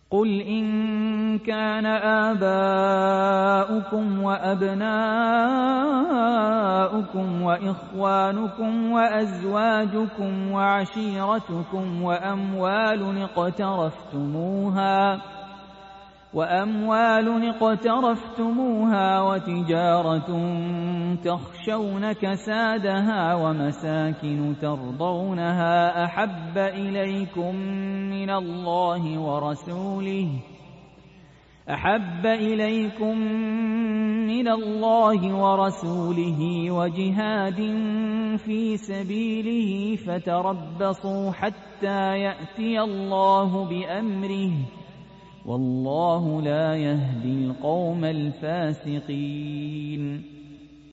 قل إن كان آباؤكم وأبناؤكم وإخوانكم وأزواجكم وعشيرتكم وأموال اقترفتموها وتجارة تخشون كسادها ومساكن ترضونها أحب إليكم من الله ورسوله وجهاد في سبيله فتربصوا حتى يأتي الله بأمره والله لا يهدي القوم الفاسقين.